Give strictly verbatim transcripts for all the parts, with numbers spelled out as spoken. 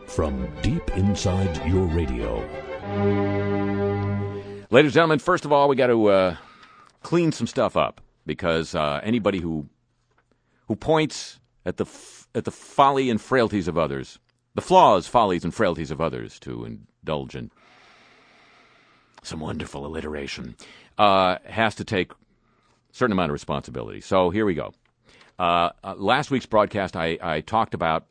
from deep inside your radio. Ladies and gentlemen, first of all, we got to uh, clean some stuff up, because uh, anybody who who points at the f- at the folly and frailties of others, the flaws, follies, and frailties of others to indulge in some wonderful alliteration, uh, has to take a certain amount of responsibility. So here we go. Uh, uh, last week's broadcast, I, I talked about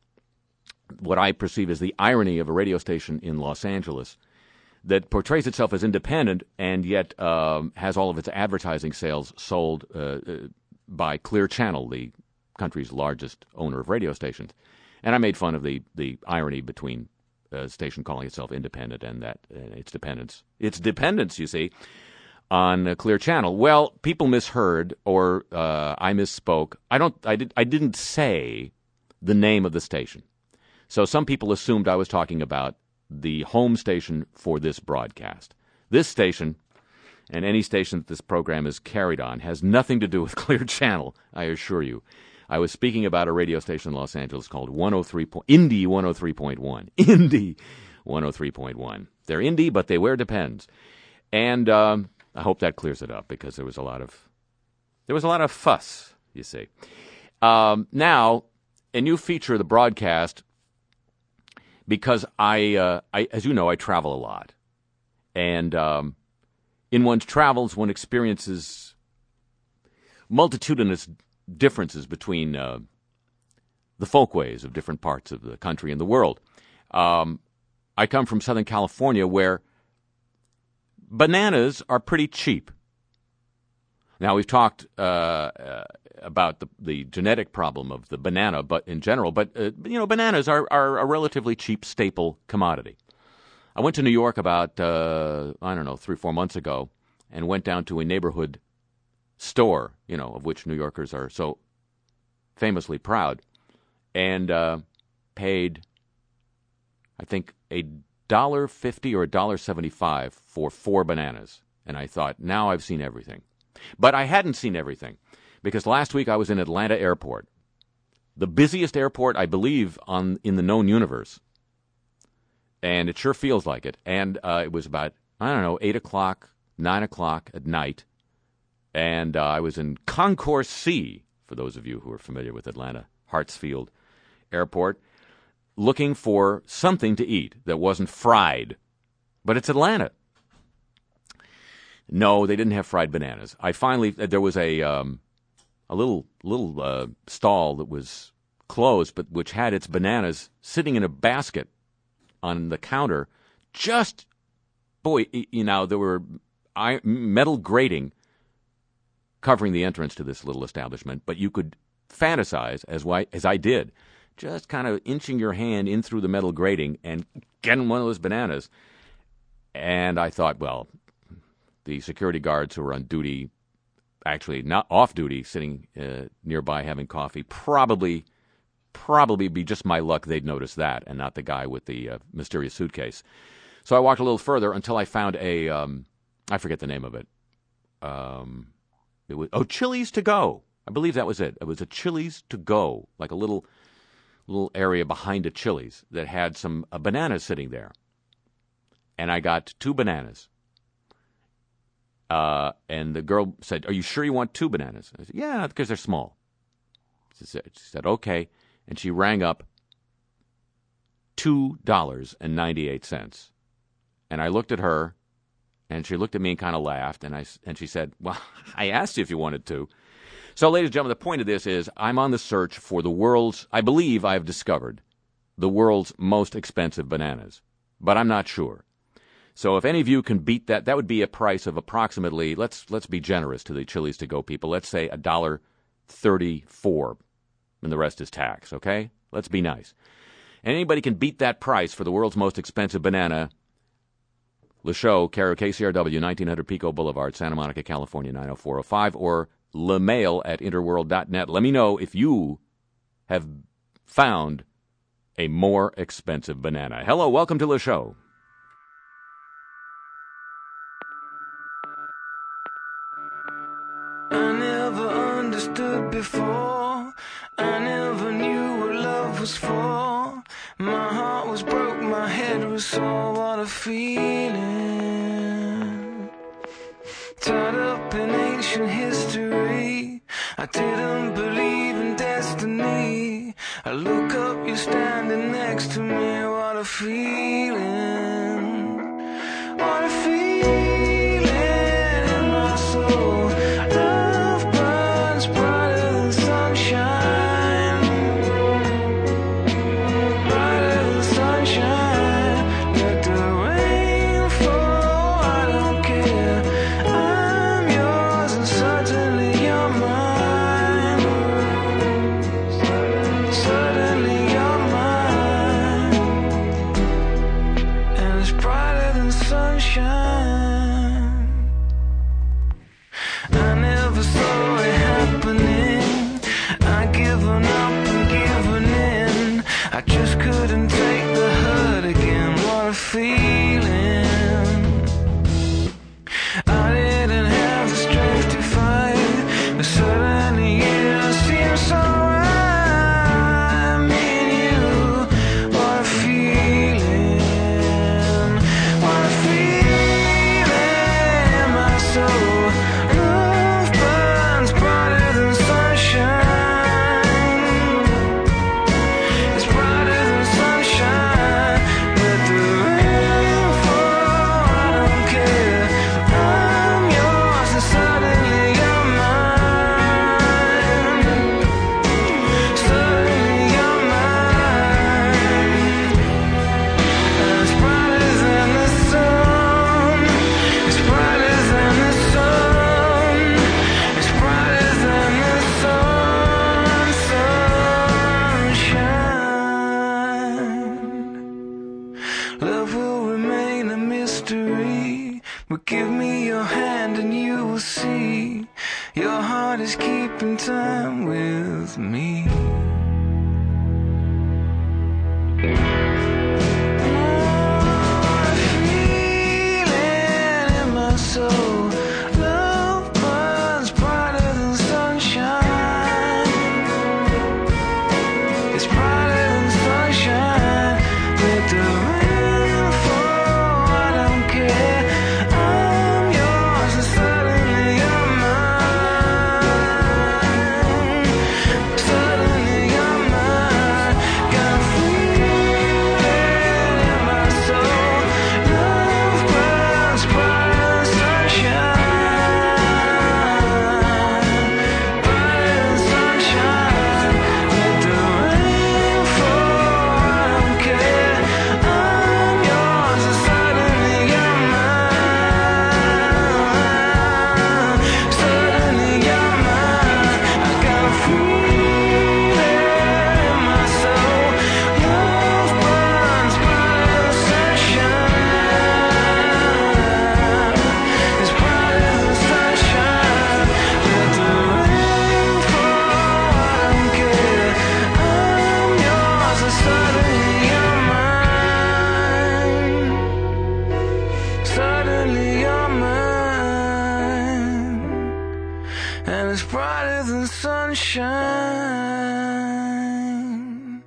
what I perceive as the irony of a radio station in Los Angeles that portrays itself as independent and yet um, has all of its advertising sales sold uh, uh, by Clear Channel, the country's largest owner of radio stations. And I made fun of the, the irony between a station calling itself independent and that uh, its dependence, its dependence, you see, on uh, Clear Channel. Well, people misheard, or uh, I misspoke. I don't. I did. I didn't say the name of the station, so some people assumed I was talking about the home station for this broadcast. This station, and any station that this program is carried on, has nothing to do with Clear Channel, I assure you. I was speaking about a radio station in Los Angeles called one oh three Indie one oh three point one. Indie one oh three point one. They're indie, but they wear Depends. And um, I hope that clears it up, because there was a lot of there was a lot of fuss, you see. Um, now, a new feature of the broadcast, because I, uh, I, as you know, I travel a lot. And um, in one's travels, one experiences multitudinous differences between uh, the folkways of different parts of the country and the world. Um, I come from Southern California, where bananas are pretty cheap. Now, we've talked uh, uh, about the, the genetic problem of the banana, but in general, but, uh, you know, bananas are, are a relatively cheap staple commodity. I went to New York about, uh, I don't know, three, four months ago, and went down to a neighborhood store, you know, of which New Yorkers are so famously proud, and uh, paid, I think, a dollar fifty or a dollar seventy-five for four bananas. And I thought, now I've seen everything. But I hadn't seen everything, because last week I was in Atlanta Airport, the busiest airport, I believe, on in the known universe. And it sure feels like it. And uh, it was about, I don't know, eight o'clock, nine o'clock at night. And uh, I was in Concourse C, for those of you who are familiar with Atlanta Hartsfield Airport, looking for something to eat that wasn't fried. But it's Atlanta. No, they didn't have fried bananas. I finally, there was a um, a little little uh, stall that was closed, but which had its bananas sitting in a basket on the counter. Just, boy, you know, there were metal grating covering the entrance to this little establishment, but you could fantasize, as why, as I did, just kind of inching your hand in through the metal grating and getting one of those bananas. And I thought, well, the security guards who were on duty, actually not off duty, sitting uh, nearby having coffee, probably probably be just my luck they'd notice that, and not the guy with the uh, mysterious suitcase. So I walked a little further until I found a, um, I forget the name of it. Um, it was oh, Chili's to go. I believe that was it. It was a Chili's to go, like a little little area behind a Chili's that had some uh, bananas sitting there. And I got two bananas. Uh, and the girl said, "Are you sure you want two bananas?" I said, "Yeah, because they're small." She said, she said, "Okay." And she rang up two dollars and ninety-eight cents. And I looked at her, and she looked at me and kind of laughed. And I and she said, "Well, I asked you if you wanted to." So, ladies and gentlemen, the point of this is I'm on the search for the world's, I believe I've discovered, the world's most expensive bananas. But I'm not sure. So if any of you can beat that, that would be a price of approximately, let's let's be generous to the Chili's to go people, let's say one dollar thirty-four, and the rest is tax, okay? Let's be nice. And anybody can beat that price for the world's most expensive banana, Le Show, care of K C R W, nineteen hundred Pico Boulevard, Santa Monica, California, nine oh four oh five, or LeMail at interworld dot net. Let me know if you have found a more expensive banana. Hello, welcome to Le Show. Before I never knew what love was for. My heart was broke, my head was sore, what a feeling. Tied up in ancient history, I didn't believe in destiny. I look up, you're standing next to me, what a feeling. What a feeling in my soul. Love burns brighter than sunshine, brighter than sunshine. Let the rain fall, I don't care. I'm yours and suddenly you're mine. Suddenly you're mine. And it's brighter than sunshine. I never saw it happening. I given up and given in. I just couldn't take the hurt again. What a feeling. I didn't have the strength to fight, but suddenly it seems so right. Me and you. What a feeling. What a feeling in my soul. Love burns brighter than sunshine. It's brighter than sunshine. Let the rain fall, I don't care. I'm yours and suddenly you're mine. Suddenly you're mine. And it's brighter than the sun. It's brighter than the sun. It's brighter than the sun. Sunshine. Love will remain a mystery, but give me your hand and you will see. Your heart is keeping time with me. What a feeling in my soul. Love burns brighter than sunshine. It's brighter than sunshine. Let the rain fall, I don't care. I'm yours and suddenly you're mine. Suddenly you're mine. Got a feeling in my soul. Love burns brighter than sunshine. Brighter than sunshine. Let the rain fall, I don't care. I'm yours and suddenly you're mine. Suddenly you're mine. I got a feeling in my soul. Love burns brighter than sunshine. It's brighter than sunshine. Let the rain fall, I don't care. I'm yours and suddenly you're mine. Suddenly you're mine. And it's brighter than sunshine.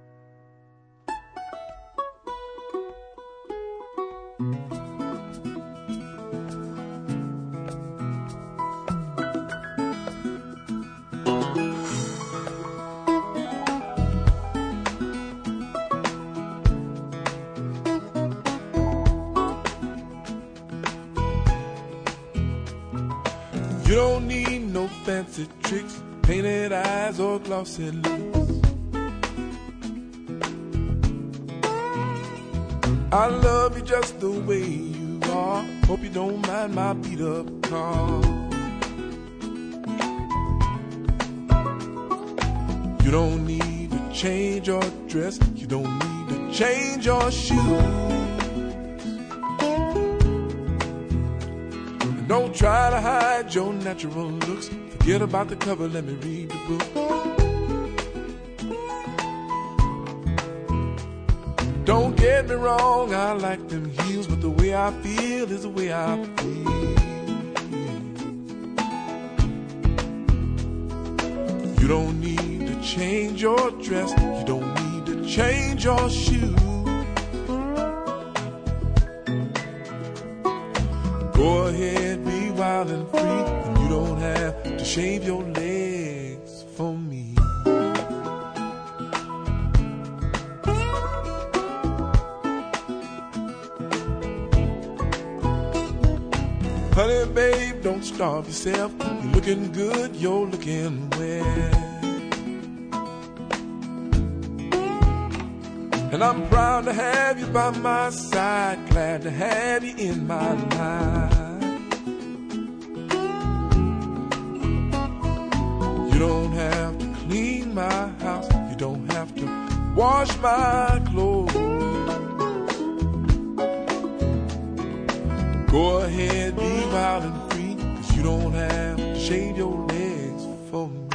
You don't need no fancy tricks, painted eyes or glossy lips. I love you just the way you are. Hope you don't mind my beat up car. You don't need to change your dress. You don't need to change your shoes. And don't try to hide your natural looks. Forget about the cover, let me read the book. Don't get me wrong, I like them heels, but the way I feel is the way I feel. You don't need to change your dress. You don't need to change your shoes. Go ahead, be wild and free, and you don't have to shave your legs for me. Honey, babe, don't starve yourself. You're looking good, you're looking well. And I'm proud to have you by my side, glad to have you in my life. You don't have to clean my house, you don't have to wash my clothes. Go ahead, be wild and free, 'cause you don't have to shave your legs for me.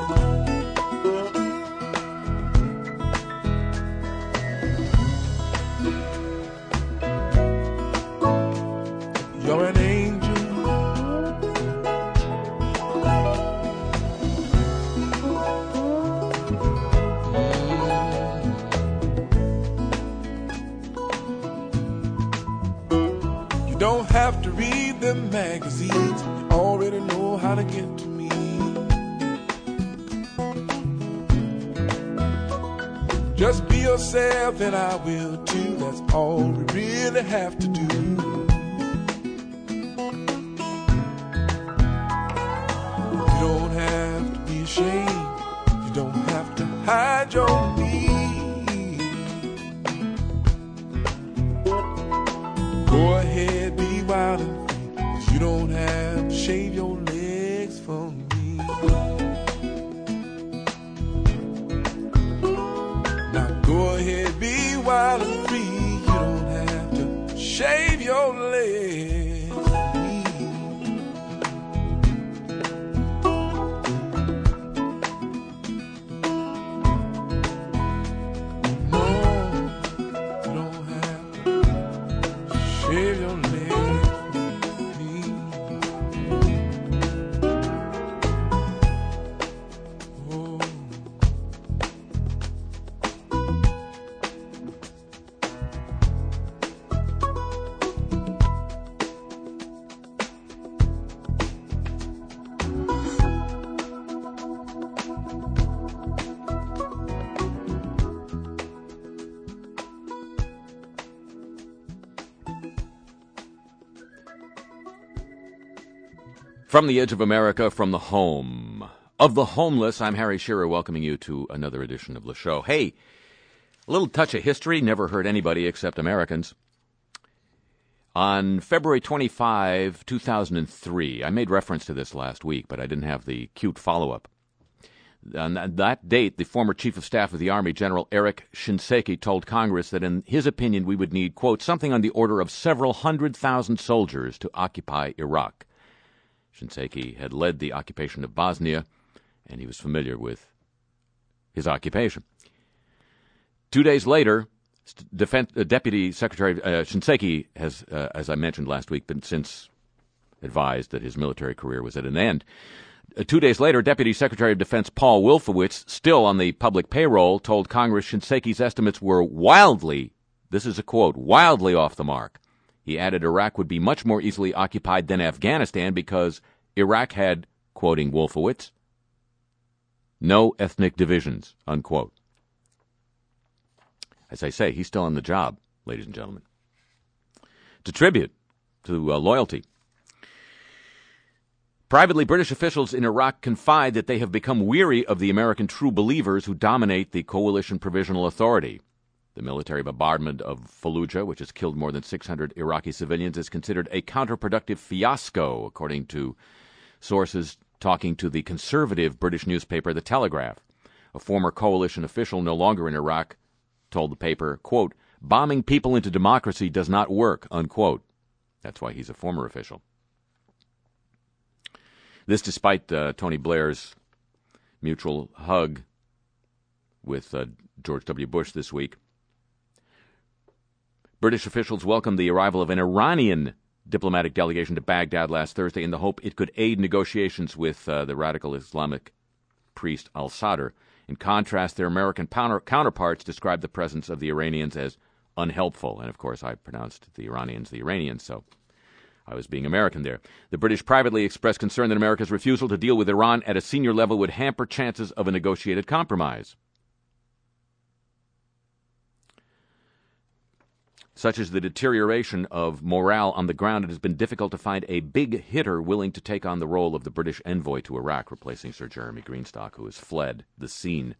You're an angel. You don't have to read them magazines, you already know how to get to me. Just be yourself and I will too, that's all we really have to do. You don't have to be ashamed, you don't have to hide your need. Go ahead, be wild and free, 'cause you don't have to shave your legs for me. Now go ahead, be wild and free, you don't have to shave your legs for me. No, you don't have to shave your legs for me. Oh. From the edge of America, from the home of the homeless, I'm Harry Shearer, welcoming you to another edition of the show. Hey, a little touch of history, never hurt anybody except Americans. On February twenty-fifth, two thousand three, I made reference to this last week, but I didn't have the cute follow-up. On that date, the former Chief of Staff of the Army, General Eric Shinseki, told Congress that in his opinion we would need, quote, something on the order of several hundred thousand soldiers to occupy Iraq. Shinseki had led the occupation of Bosnia, and he was familiar with his occupation. Two days later, Defense, uh, Deputy Secretary uh, Shinseki has, uh, as I mentioned last week, been since advised that his military career was at an end. Uh, two days later, Deputy Secretary of Defense Paul Wolfowitz, still on the public payroll, told Congress Shinseki's estimates were wildly, this is a quote, wildly off the mark. He added Iraq would be much more easily occupied than Afghanistan because Iraq had, quoting Wolfowitz, no ethnic divisions, unquote. As I say, he's still on the job, ladies and gentlemen. To tribute to uh, loyalty. Privately, British officials in Iraq confide that they have become weary of the American true believers who dominate the Coalition Provisional Authority. The military bombardment of Fallujah, which has killed more than six hundred Iraqi civilians, is considered a counterproductive fiasco, according to sources talking to the conservative British newspaper The Telegraph. A former coalition official no longer in Iraq told the paper, quote, bombing people into democracy does not work, unquote. That's why he's a former official. This despite uh, Tony Blair's mutual hug with uh, George W. Bush this week. British officials welcomed the arrival of an Iranian diplomatic delegation to Baghdad last Thursday in the hope it could aid negotiations with uh, the radical Islamic priest al-Sadr In contrast, their American counterparts described the presence of the Iranians as unhelpful. And, of course, I pronounced the Iranians the Iranians, so I was being American there. The British privately expressed concern that America's refusal to deal with Iran at a senior level would hamper chances of a negotiated compromise. Such as the deterioration of morale on the ground, it has been difficult to find a big hitter willing to take on the role of the British envoy to Iraq, replacing Sir Jeremy Greenstock, who has fled the scene.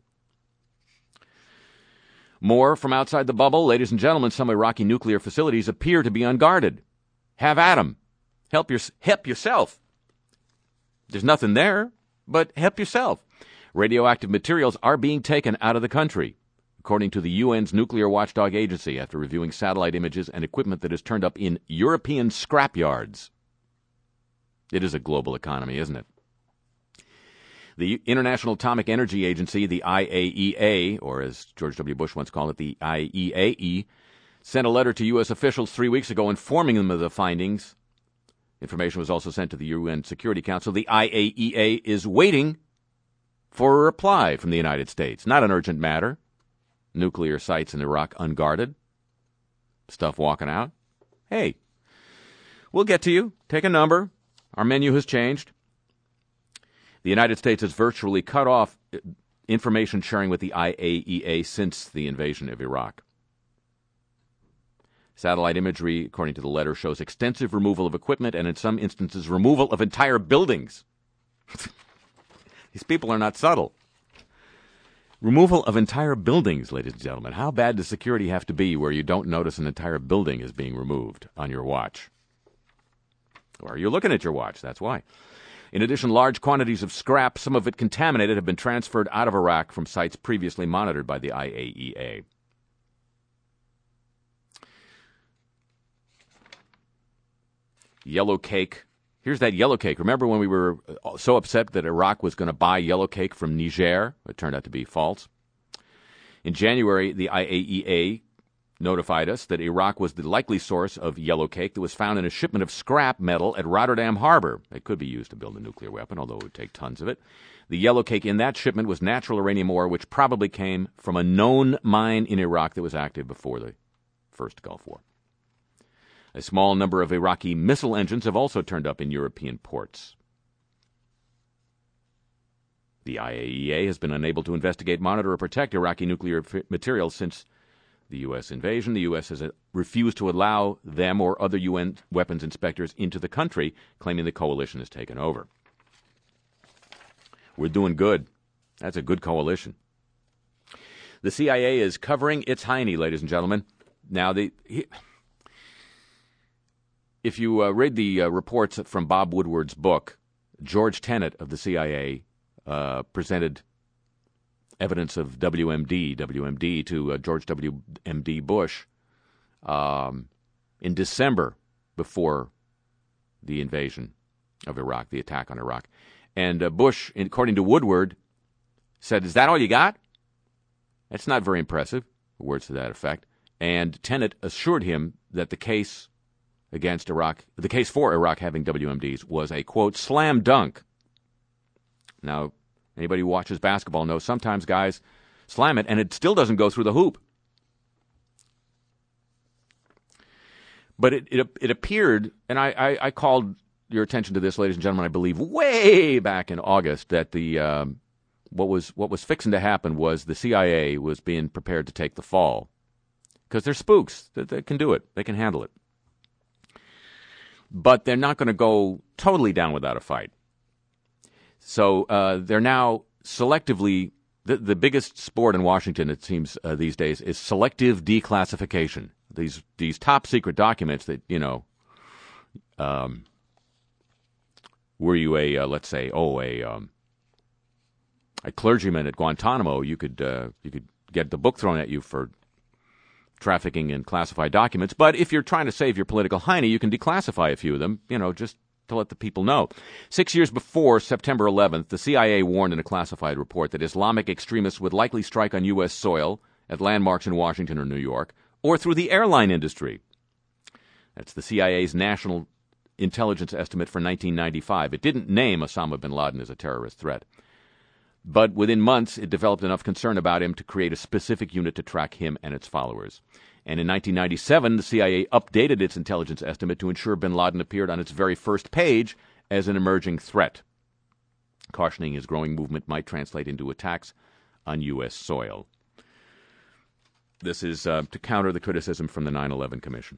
More from outside the bubble. Ladies and gentlemen, some Iraqi nuclear facilities appear to be unguarded. Have at 'em. Help, your, help yourself. There's nothing there, but help yourself. Radioactive materials are being taken out of the country, according to the U N's nuclear watchdog agency, after reviewing satellite images and equipment that has turned up in European scrapyards. It is a global economy, isn't it? The International Atomic Energy Agency, the I A E A, or as George W. Bush once called it, the I E A E, sent a letter to U S officials three weeks ago informing them of the findings. Information was also sent to the U N Security Council. The I A E A is waiting for a reply from the United States. Not an urgent matter. Nuclear sites in Iraq unguarded. Stuff walking out. Hey, we'll get to you. Take a number. Our menu has changed. The United States has virtually cut off information sharing with the I A E A since the invasion of Iraq. Satellite imagery, according to the letter, shows extensive removal of equipment and, in some instances, removal of entire buildings. These people are not subtle. Removal of entire buildings, ladies and gentlemen. How bad does security have to be where you don't notice an entire building is being removed on your watch? Or are you looking at your watch? That's why. In addition, large quantities of scrap, some of it contaminated, have been transferred out of Iraq from sites previously monitored by the I A E A. Yellow cake. Here's that yellow cake. Remember when we were so upset that Iraq was going to buy yellow cake from Niger? It turned out to be false. In January, the I A E A notified us that Iraq was the likely source of yellow cake that was found in a shipment of scrap metal at Rotterdam Harbor. It could be used to build a nuclear weapon, although it would take tons of it. The yellow cake in that shipment was natural uranium ore, which probably came from a known mine in Iraq that was active before the first Gulf War. A small number of Iraqi missile engines have also turned up in European ports. The I A E A has been unable to investigate, monitor, or protect Iraqi nuclear f- materials since the U S invasion. The U S has uh, refused to allow them or other U N weapons inspectors into the country, claiming the coalition has taken over. We're doing good. That's a good coalition. The C I A is covering its hiney, ladies and gentlemen. Now, the... He, If you uh, read the uh, reports from Bob Woodward's book, George Tenet of the C I A uh, presented evidence of W M D, W M D to uh, George W M D Bush um, in December before the invasion of Iraq, the attack on Iraq. And uh, Bush, according to Woodward, said, "Is that all you got?" That's not very impressive, words to that effect. And Tenet assured him that the case against Iraq, the case for Iraq having W M Ds was a, quote, slam dunk. Now, anybody who watches basketball knows sometimes guys slam it and it still doesn't go through the hoop. But it it, it appeared, and I, I, I called your attention to this, ladies and gentlemen, I believe, way back in August, that the um, what was what was fixing to happen was the C I A was being prepared to take the fall. Because they're spooks. They, they can do it. They can handle it. But they're not going to go totally down without a fight. So uh, they're now selectively, the, the biggest sport in Washington, it seems, uh, these days, is selective declassification. These these top secret documents that, you know, um, were you a, uh, let's say, oh, a um, a clergyman at Guantanamo, you could uh, you could get the book thrown at you for trafficking in classified documents. But if you're trying to save your political hiney, you can declassify a few of them, you know, just to let the people know. Six years before September eleventh, the C I A warned in a classified report that Islamic extremists would likely strike on U S soil at landmarks in Washington or New York, or through the airline industry. That's the C I A's national intelligence estimate for nineteen ninety-five. It didn't name Osama bin Laden as a terrorist threat. But within months, it developed enough concern about him to create a specific unit to track him and its followers. And in nineteen ninety-seven, the C I A updated its intelligence estimate to ensure bin Laden appeared on its very first page as an emerging threat, cautioning his growing movement might translate into attacks on U S soil. This is uh, to counter the criticism from the nine eleven Commission.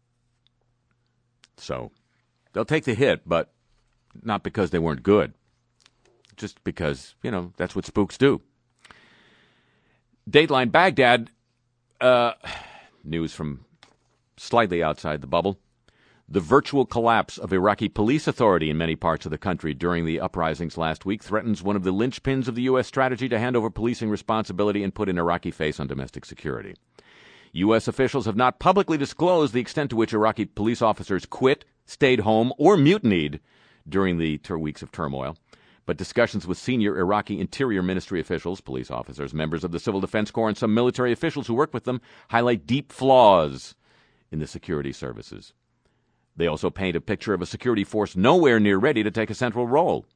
So, they'll take the hit, but not because they weren't good. Just because, you know, that's what spooks do. Dateline Baghdad, uh, news from slightly outside the bubble. The virtual collapse of Iraqi police authority in many parts of the country during the uprisings last week threatens one of the linchpins of the U S strategy to hand over policing responsibility and put an Iraqi face on domestic security. U S officials have not publicly disclosed the extent to which Iraqi police officers quit, stayed home, or mutinied during the two weeks of turmoil. But discussions with senior Iraqi Interior Ministry officials, police officers, members of the Civil Defense Corps, and some military officials who work with them highlight deep flaws in the security services. They also paint a picture of a security force nowhere near ready to take a central role.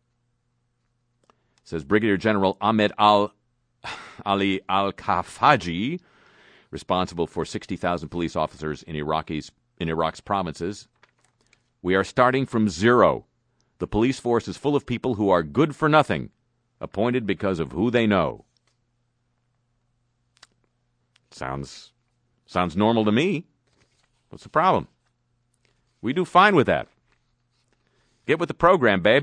Says Brigadier General Ahmed al Ali al-Kafaji, responsible for sixty thousand police officers in Iraqis, in Iraq's provinces. We are starting from zero. The police force is full of people who are good for nothing, appointed because of who they know. Sounds, sounds normal to me. What's the problem? We do fine with that. Get with the program, babe.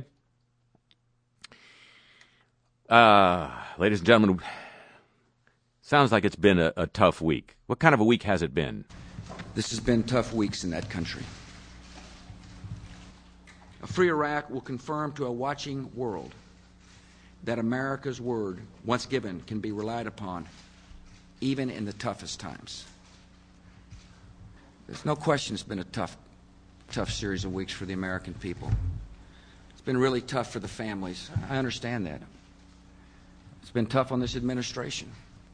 Uh, ladies and gentlemen, sounds like it's been a, a tough week. What kind of a week has it been? This has been tough weeks in that country. A free Iraq will confirm to a watching world that America's word, once given, can be relied upon, even in the toughest times. There's no question it's been a tough, tough series of weeks for the American people. It's been really tough for the families. I understand that. It's been tough on this administration.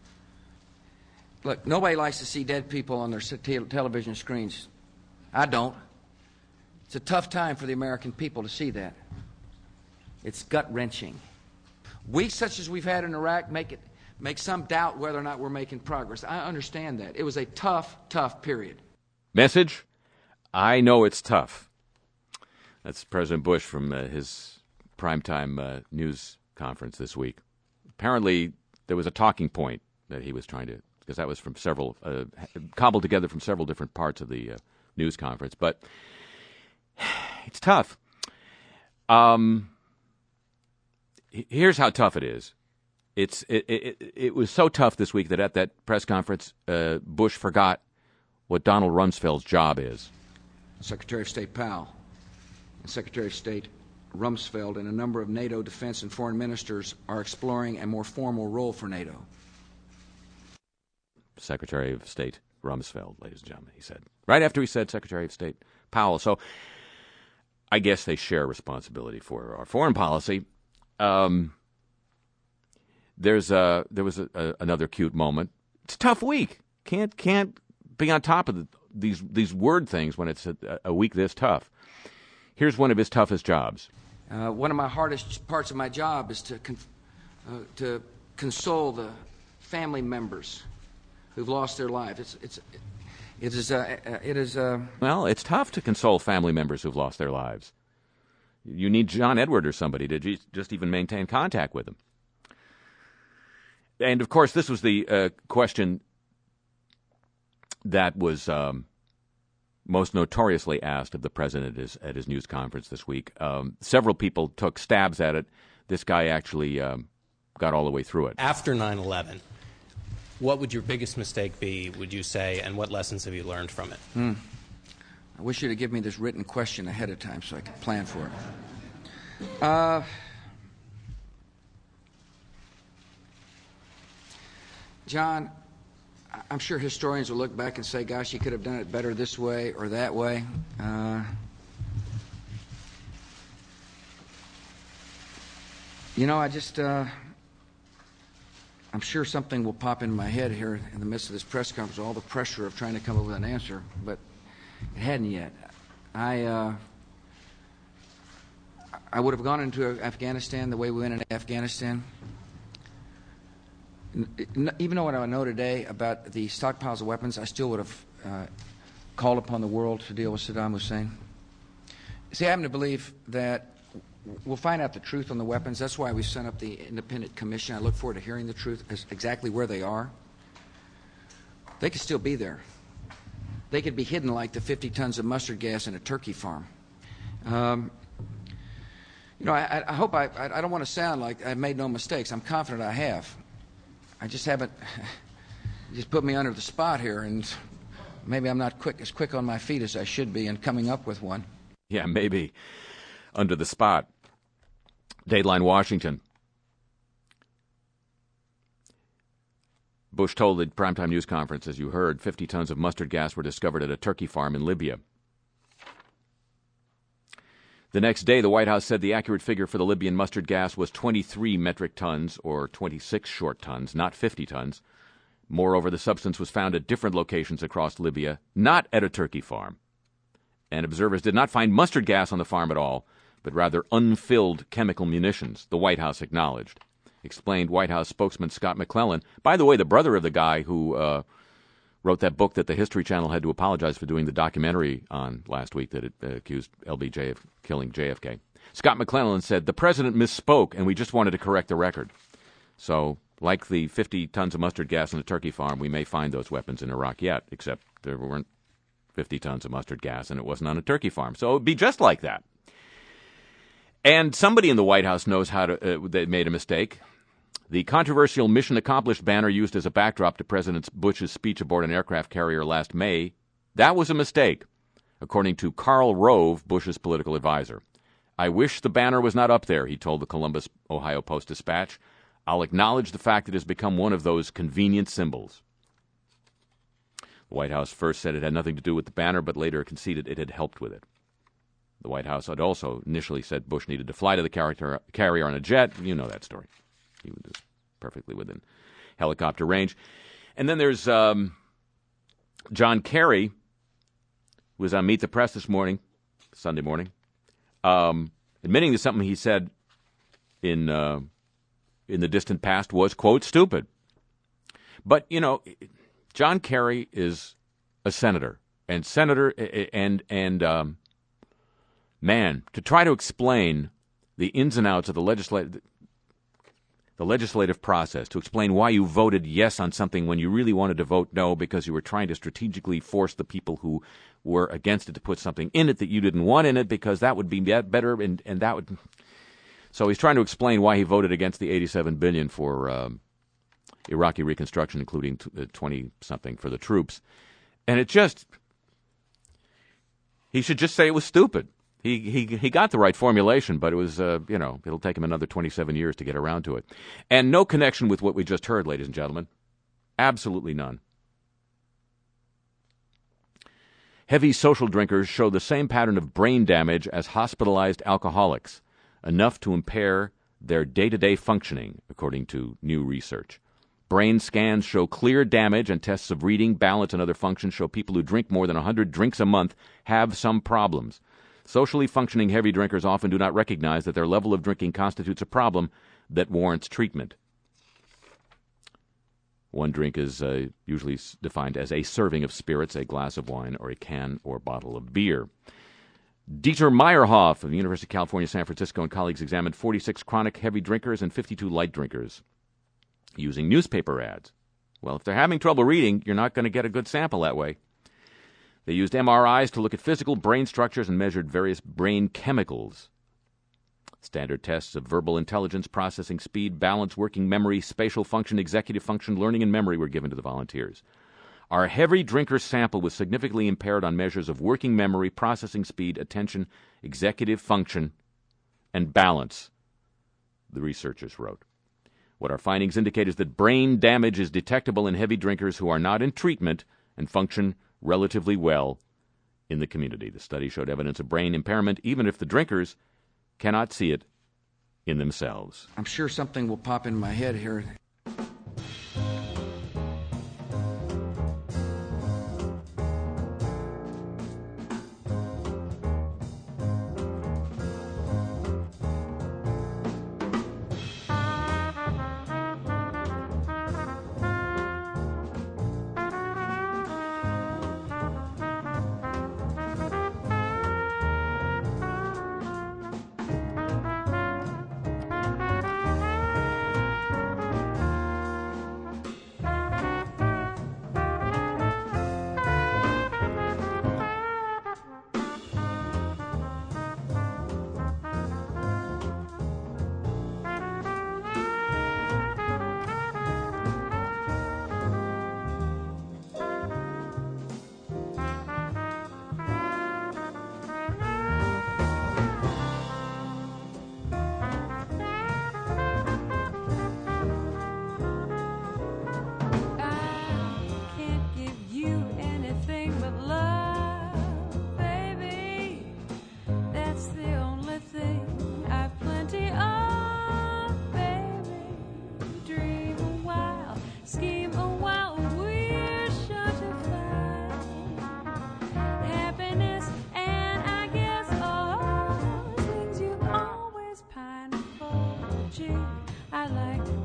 Look, nobody likes to see dead people on their te- television screens. I don't. It's a tough time for the American people to see that. It's gut-wrenching. Weeks such as we've had in Iraq make it make some doubt whether or not we're making progress. I understand that. It was a tough, tough period. Message? I know it's tough. That's President Bush from uh, his primetime uh, news conference this week. Apparently, there was a talking point that he was trying to, because that was from several, uh, cobbled together from several different parts of the uh, news conference. But it's tough. Um, here's how tough it is. It's it, it, it was so tough this week that at that press conference, uh, Bush forgot what Donald Rumsfeld's job is. Secretary of State Powell and Secretary of State Rumsfeld and a number of NATO defense and foreign ministers are exploring a more formal role for NATO. Secretary of State Rumsfeld, ladies and gentlemen, he said. Right after he said Secretary of State Powell. So I guess they share responsibility for our foreign policy. Um, there's a, there was a, a, another cute moment. It's a tough week. Can't can't be on top of the, these these word things when it's a, a week this tough. Here's one of his toughest jobs. Uh, one of my hardest parts of my job is to con- uh, to console the family members who've lost their lives. It's it's it is uh, it is. Uh... Well, it's tough to console family members who've lost their lives. You need John Edward or somebody to g- just even maintain contact with them. And of course, this was the uh, question that was um, most notoriously asked of the president at his, at his news conference this week. Um, several people took stabs at it. This guy actually um, got all the way through it. After nine eleven, what would your biggest mistake be, would you say, and what lessons have you learned from it? Hmm. I wish you to give me this written question ahead of time so I could plan for it. Uh, John, I'm sure historians will look back and say, gosh, you could have done it better this way or that way. Uh, you know, I just, uh, I'm sure something will pop into my head here in the midst of this press conference, all the pressure of trying to come up with an answer, but it hadn't yet. I, uh, I would have gone into Afghanistan the way we went into Afghanistan. Even though what I know today about the stockpiles of weapons, I still would have uh, called upon the world to deal with Saddam Hussein. See, I happen to believe that we'll find out the truth on the weapons. That's why we sent up the independent commission. I look forward to hearing the truth, as exactly where they are. They could still be there. They could be hidden like the fifty tons of mustard gas in a turkey farm. Um, you know, I, I hope I, I don't want to sound like I've made no mistakes. I'm confident I have. I just haven't, you just put me under the spot here, and maybe I'm not quick as quick on my feet as I should be in coming up with one. Yeah, maybe under the spot. Dateline Washington. Bush told the primetime news conference, as you heard, fifty tons of mustard gas were discovered at a turkey farm in Libya. The next day, the White House said the accurate figure for the Libyan mustard gas was twenty-three metric tons, or twenty-six short tons, not fifty tons. Moreover, the substance was found at different locations across Libya, not at a turkey farm. And observers did not find mustard gas on the farm at all, but rather unfilled chemical munitions, the White House acknowledged. Explained White House spokesman Scott McClellan, by the way, the brother of the guy who uh, wrote that book that the History Channel had to apologize for doing the documentary on last week that it uh, accused L B J of killing J F K. Scott McClellan said, the president misspoke, and we just wanted to correct the record. So, like the fifty tons of mustard gas on the turkey farm, we may find those weapons in Iraq yet, except there weren't fifty tons of mustard gas, and it wasn't on a turkey farm. So it would be just like that. And somebody in the White House knows how to, uh, they made a mistake. The controversial Mission Accomplished banner used as a backdrop to President Bush's speech aboard an aircraft carrier last May, that was a mistake, according to Karl Rove, Bush's political advisor. I wish the banner was not up there, he told the Columbus, Ohio Post-Dispatch. I'll acknowledge the fact it has become one of those convenient symbols. The White House first said it had nothing to do with the banner, but later conceded it had helped with it. The White House had also initially said Bush needed to fly to the carrier, carrier on a jet. You know that story. He was perfectly within helicopter range. And then there's um, John Kerry, who was on Meet the Press this morning, Sunday morning, um, admitting to something he said in uh, in the distant past was, quote, stupid. But, you know, John Kerry is a senator, and senator, and, and um, man, to try to explain the ins and outs of the legislative... the legislative process, to explain why you voted yes on something when you really wanted to vote no because you were trying to strategically force the people who were against it to put something in it that you didn't want in it because that would be better, and, and that would... So he's trying to explain why he voted against the eighty-seven billion dollars for um, Iraqi reconstruction, including twenty-something for the troops. And it just... He should just say it was stupid. He he he got the right formulation, but it was, uh, you know, it'll take him another twenty-seven years to get around to it. And no connection with what we just heard, ladies and gentlemen. Absolutely none. Heavy social drinkers show the same pattern of brain damage as hospitalized alcoholics, enough to impair their day-to-day functioning, according to new research. Brain scans show clear damage, and tests of reading, balance, and other functions show people who drink more than one hundred drinks a month have some problems. Socially functioning heavy drinkers often do not recognize that their level of drinking constitutes a problem that warrants treatment. One drink is uh, usually defined as a serving of spirits, a glass of wine, or a can or bottle of beer. Dieter Meyerhoff of the University of California, San Francisco, and colleagues examined forty-six chronic heavy drinkers and fifty-two light drinkers using newspaper ads. Well, if they're having trouble reading, you're not going to get a good sample that way. They used M R Is to look at physical brain structures and measured various brain chemicals. Standard tests of verbal intelligence, processing speed, balance, working memory, spatial function, executive function, learning, and memory were given to the volunteers. Our heavy drinker sample was significantly impaired on measures of working memory, processing speed, attention, executive function, and balance, the researchers wrote. What our findings indicate is that brain damage is detectable in heavy drinkers who are not in treatment and function relatively well in the community. The study showed evidence of brain impairment even if the drinkers cannot see it in themselves. I'm sure something will pop in my head here.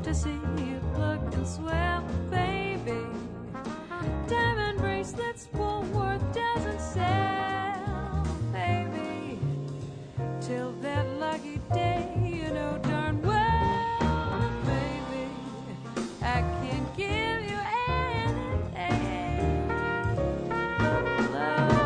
to see you looking swell, baby. Diamond bracelets Woolworth doesn't sell, baby. Till that lucky day, you know darn well, baby, I can't give you anything but love.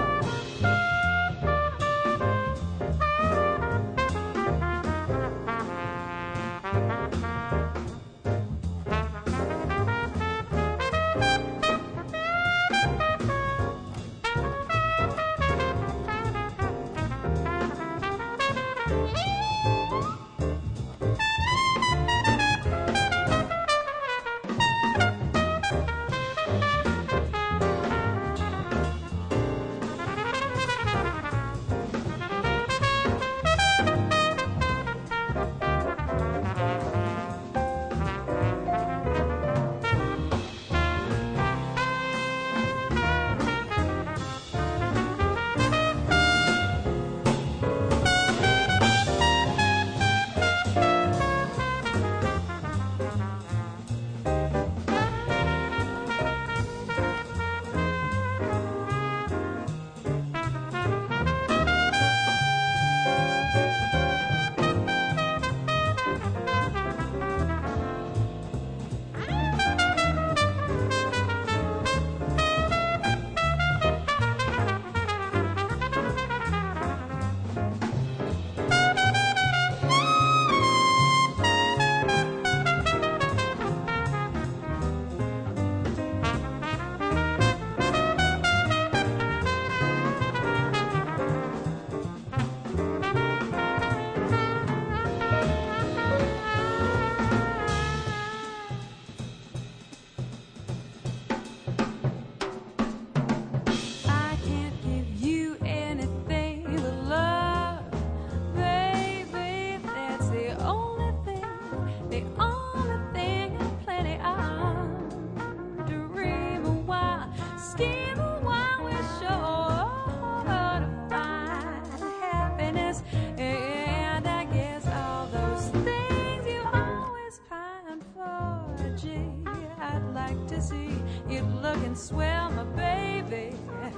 Swell, my baby.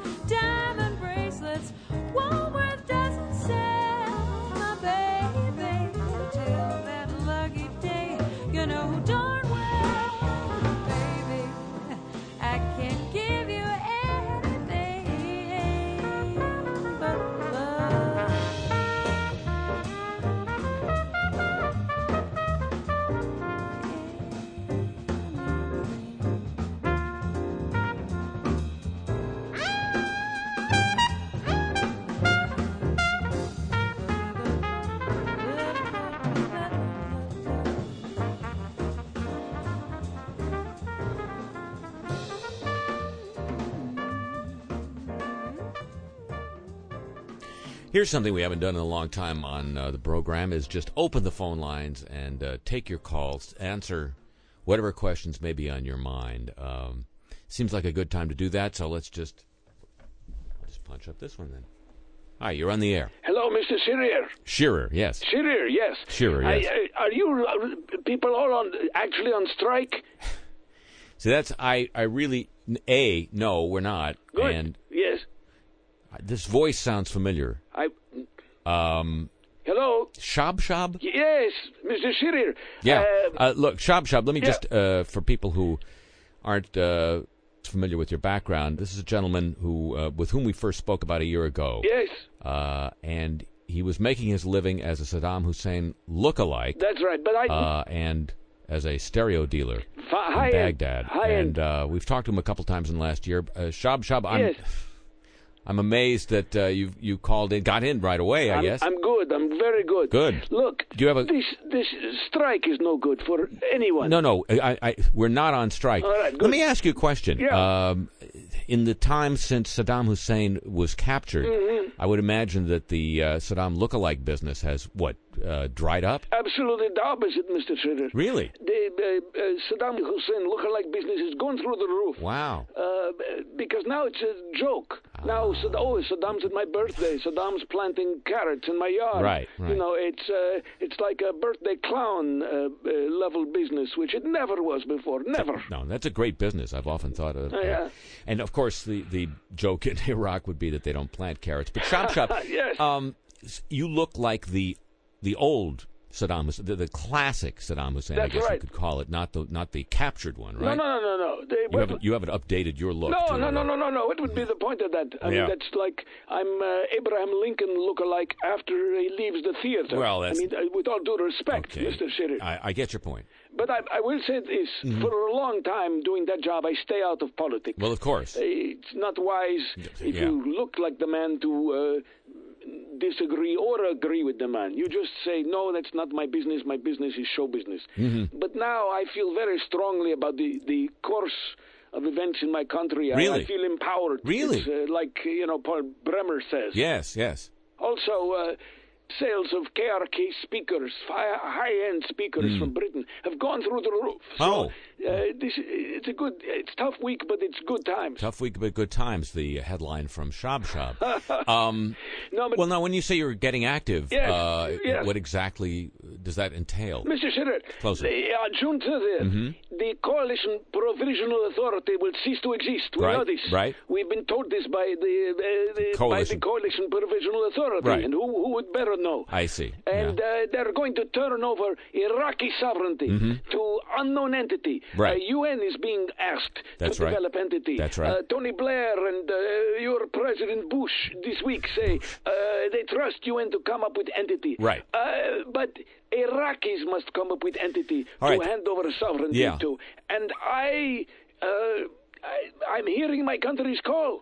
Diamond bracelets Woolworth doesn't sell, my baby. Till that lucky day, you know darn well, baby, I can't give you anything but love. Here's something we haven't done in a long time on uh, the program is just open the phone lines and uh, take your calls, answer whatever questions may be on your mind. Um, seems like a good time to do that, so let's just just punch up this one then. Hi, you're on the air. Hello, Mister Shearer. Shearer, yes. Shearer, yes. Shearer, yes. I, I, are you uh, people all on actually on strike? See, that's I. I really a no, we're not. Good. And yes. This voice sounds familiar. I. Um. Hello. Shab Shab. Yes, Mister Shearer. Yeah. Uh, Uh, look, Shab Shab. Let me yeah. just uh, for people who aren't uh, familiar with your background. This is a gentleman who uh, with whom we first spoke about a year ago. Yes. Uh, and he was making his living as a Saddam Hussein look-alike. That's right, but I. Uh, and as a stereo dealer Fi- in high Baghdad. End, high and end. uh, we've talked to him a couple times in the last year. Uh, Shab Shab, I'm, Yes. I'm amazed that uh, you you called in, got in right away, I I'm, guess. I'm good. I'm very good. Good. Look, Do you have a- this this strike is no good for anyone. No, no, I, I, we're not on strike. All right, Let good. me ask you a question. Yeah. Um, in the time since Saddam Hussein was captured, Mm-hmm. I would imagine that the uh, Saddam look-alike business has, what, uh, dried up? Absolutely the opposite, Mister Schroeder. Really? The uh, uh, Saddam Hussein look-alike business is going through the roof. Wow. Uh, because now it's a joke. Ah. Now, Sadd- oh, Saddam's at my birthday. Saddam's planting carrots in my yard. Right, right. You know, it's uh, it's like a birthday clown uh, uh, level business, which it never was before. Never. No, that's a great business. I've often thought of. Oh, yeah. And of course, the, the joke in Iraq would be that they don't plant carrots. But Shab Shab, Yes. um, s- you look like the the old Saddam Hussein, the, the classic Saddam Hussein. I That's guess you right. could call it, not the not the captured one, No, right? no, no, no, no. They, You haven't you haven't updated your look. No, to, no, no, uh, no, no, no. What would be the point of that? I Yeah. mean, that's like I'm uh, Abraham Lincoln look-alike after he leaves the theater. Well, that's- I mean, uh, with all due respect, Okay. Mister Shearer. I, I get your point. But I, I will say this: Mm-hmm. for a long time doing that job, I stay out of politics. Well, of course. It's not wise if Yeah. you look like the man to uh, disagree or agree with the man. You just say, no, that's not my business. My business is show business. Mm-hmm. But now I feel very strongly about the, the course of events in my country. I- Really? I, feel empowered. Really? It's, uh, like, uh, you know, Paul Bremer says. Yes, yes. Also, uh, sales of K R K speakers, fi- high-end speakers from Britain, have gone through the roof. So, Hmm. Oh. uh, this it's a good, it's a tough week, but it's good times. Tough week, but good times. The headline from Shab Shab. Um, No, but well, now, when you say you're getting active, Yes, uh, yes. what exactly does that entail? Mister Shearer, Closer. the, uh, June thirtieth, the Coalition Provisional Authority will cease to exist. We Right, know this. right. We've been told this by the, the, the, Coalition. by the Coalition Provisional Authority. Right. And who, who would better know? I see. And Yeah. uh, they're going to turn over Iraqi sovereignty to unknown entity. Mm-hmm. Right. Uh, U N is being asked That's to right. develop entity. That's right. Uh, Tony Blair and uh, your President Bush this week say uh, they trust U N to come up with entity. Right. Uh, but Iraqis must come up with entity All to right. hand over sovereignty Yeah. to. And I, uh, I, I'm hearing my country's call.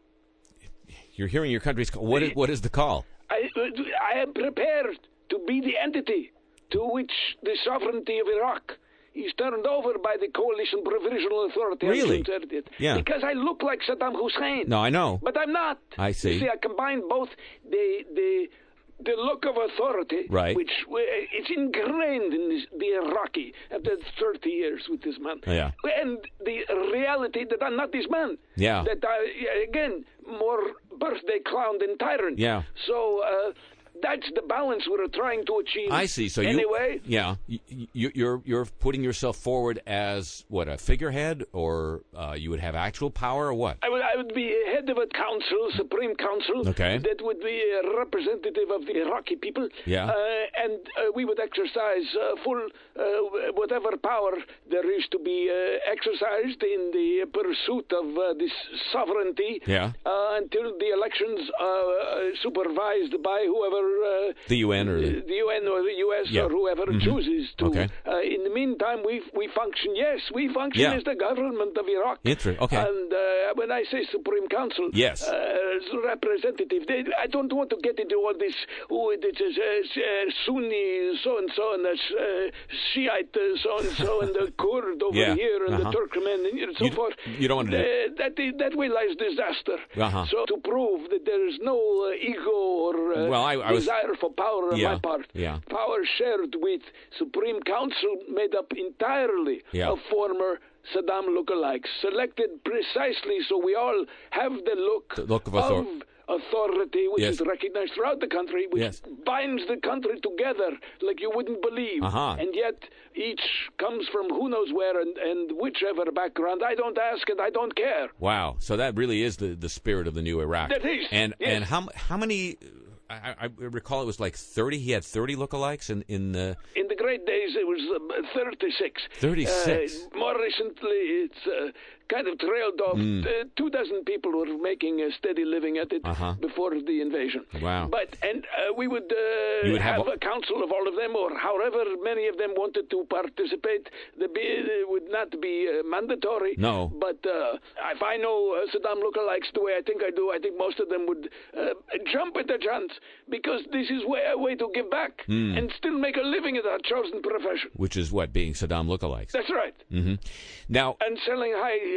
You're hearing your country's call. What is, what is the call? I, I am prepared to be the entity to which the sovereignty of Iraq is turned over by the Coalition Provisional Authority. on Really? June thirtieth. Yeah. Because I look like Saddam Hussein. No, I know. But I'm not. I see. You see, I combine both the the the look of authority, Right. which uh, it's ingrained in this, the Iraqi after thirty years with this man, Yeah. and the reality that I'm not this man. Yeah. That I, again, more birthday clown than tyrant. Yeah. So uh, that's the balance we're trying to achieve. I see. So anyway, you, yeah, you, you, you're you're putting yourself forward as what, a figurehead, or uh, you would have actual power, or what? I would, I would be head of a council, Supreme Council, Okay. that would be a representative of the Iraqi people. Yeah. Uh, and uh, we would exercise uh, full, uh, whatever power there is to be uh, exercised in the pursuit of uh, this sovereignty. Yeah. Uh, until the elections are uh, supervised by whoever. Uh, The U N or the, the U N or the U S Yeah. or whoever Mhm. chooses to. Okay. Uh, in the meantime, we we function. Yes, we function Yeah. as the government of Iraq. Inter- okay. And uh, when I say Supreme Council, Yes. uh, as representative, they, I don't want to get into all this. Oh, it is uh, uh, Sunni so and so, and that's uh, Shiite so and so, and the Kurd over Yeah. here, and Uh-huh. the Turkmen, and so You- forth. you don't want to do- Uh, that that way lies disaster. Uh-huh. So to prove that there is no uh, ego or uh, Well, I- I was- desire for power on Yeah. my part, Yeah. power shared with Supreme Council made up entirely Yeah. of former Saddam lookalikes, selected precisely so we all have the look, The look of author- authority, which Yes. is recognized throughout the country, which Yes. binds the country together like you wouldn't believe. Uh-huh. And yet each comes from who knows where and, and whichever background. I don't ask and I don't care. wow. So that really is the, the spirit of the new Iraq. That is, And yes. and how how many? I, I recall it was like thirty. He had thirty lookalikes in in the. In the great days, it was um, thirty-six. thirty-six. Uh, more recently, it's uh, kind of trailed off. Mm. Uh, two dozen people were making a steady living at it Uh-huh. before the invasion. Wow. But and uh, we would, uh, You would have have, a- a council of all of them, or however many of them wanted to participate. The bid would not be uh, mandatory. No. But uh, if I know uh, Saddam lookalikes the way I think I do, I think most of them would uh, jump at the chance, because this is way, a way to give back Mm. and still make a living at our chosen profession. Which is what, being Saddam lookalikes. That's right. hmm Now, And selling high uh,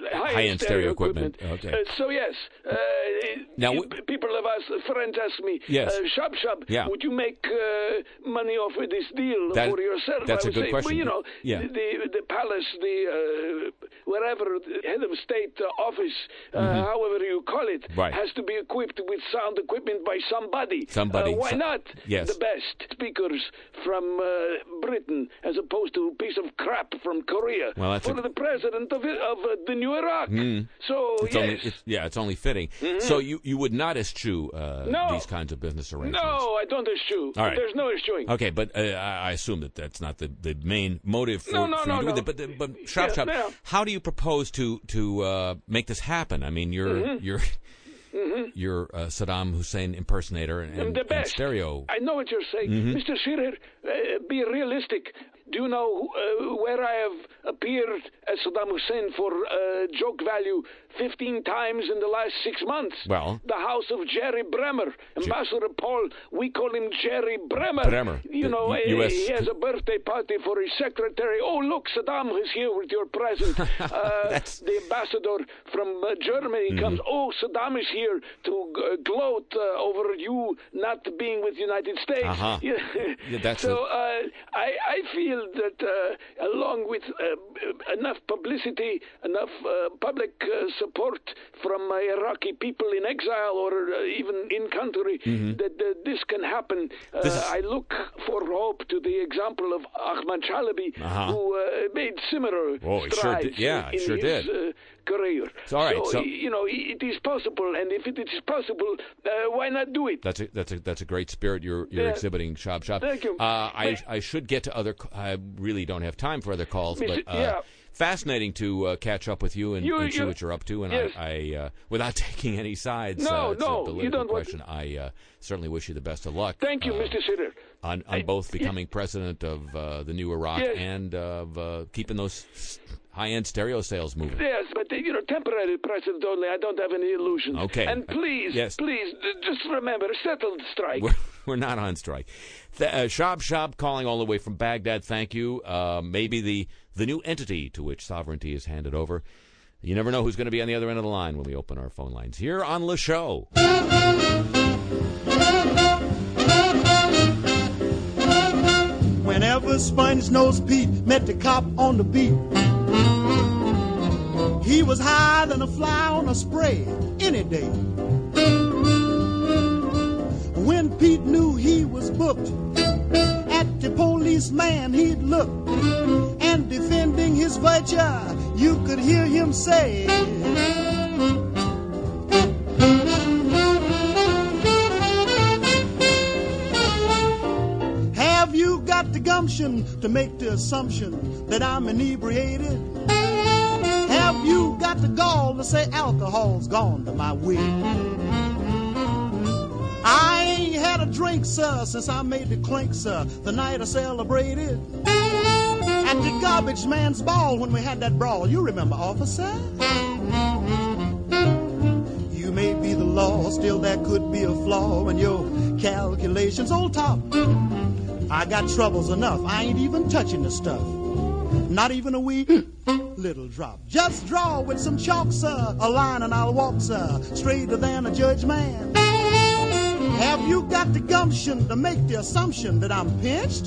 high-end, high-end stereo equipment. equipment. Okay. Uh, so yes, uh, Now, you- w- people have asked, friends ask me, Yes. uh, Shab Shab, Yeah. would you make uh, money off of this deal That- for yourself? that's I a would good say, question. Well, you know, Yeah. the, the the palace, the uh, wherever the head of state uh, office, uh, however you call it, Mm-hmm. Right. has to be equipped with sound equipment by somebody. Somebody. Uh, why So- not Yes. the best speakers from uh, Britain as opposed to a piece of crap from Korea Well, that's for a- the president of, it- of uh, the new Iraq? So It's yes. only, it's, yeah, it's only fitting. So you, you would not eschew uh, No. these kinds of business arrangements? No, I don't eschew. All right. There's no eschewing. Okay, but uh, I I assume that that's not the, the main motive for, No, no, for no, you doing no. it. But, the- but Shop Yeah, Shop, yeah. how do you propose to to uh, make this happen? I mean, you're Mm-hmm. you're you're a Saddam Hussein impersonator and, I'm the and best. stereo. I know what you're saying. Mm-hmm. Mister Shearer, uh, be realistic. Do you know uh, where I have appeared as Saddam Hussein for uh, joke value fifteen times in the last six months? Well? The house of Jerry Bremer. Ambassador Paul, we call him Jerry Bremer. Bremer, You the know, U- uh, US he has a birthday party for his secretary. Oh, look, Saddam is here with your present. Uh, That's- the ambassador from uh, Germany Mm-hmm. comes. Oh, Saddam is here to uh, gloat uh, over you not being with the United States. Uh-huh. Yeah. Yeah, that's so a- uh, I, I feel that uh, along with uh, enough publicity, enough uh, public uh, support from uh, Iraqi people in exile or uh, even in country, that uh, this can happen. Uh, Mm-hmm. This is- I look for hope to the example of Ahmad Chalabi, Uh-huh. who uh, made similar Oh, he sure strides did. Yeah, in, in sure his did. Uh, career. So, all right, so, so- you know, it is possible, and if it is possible, uh, why not do it? That's a that's a that's a great spirit you're you're Yeah. exhibiting, Shop Shop. Thank you. Uh, I Wait. I should get to other. c- I really don't have time for other calls, but Mister uh, yeah. fascinating to uh, catch up with you and, You- and see you- what you're up to. And yes. I, I uh, without taking any sides, No, uh, it's no, a you political don't want- question. I uh, certainly wish you the best of luck. Thank you, uh, Mister Sitter. on, on I- both becoming president of uh, the new Iraq Yes. and of uh, keeping those s- high-end stereo sales moving. Yes, but uh, you know, temporary president only. I don't have any illusions. Okay. And Uh, please, yes. please, d- just remember, settle the strike. We're, we're not on strike. Th- uh, Shab Shab calling all the way from Baghdad. Thank you. Uh, maybe the, the new entity to which sovereignty is handed over. You never know who's going to be on the other end of the line when we open our phone lines here on Le Show. Whenever Sponge Nose Pete met the cop on the beat, he was higher than a fly on a spray any day. When Pete knew he was booked, at the policeman he'd look, and defending his virtue, you could hear him say, have you got the gumption to make the assumption that I'm inebriated? Have you got the gall to say alcohol's gone to my way? I ain't had a drink, sir, since I made the clink, sir, the night I celebrated at the garbage man's ball when we had that brawl. You remember, officer? You may be the law, still there could be a flaw in your calculations. Old top, I got troubles enough. I ain't even touching the stuff. Not even a wee little drop. Just draw with some chalk, sir, a line and I'll walk, sir, straighter than a judge man. Have you got the gumption to make the assumption that I'm pinched?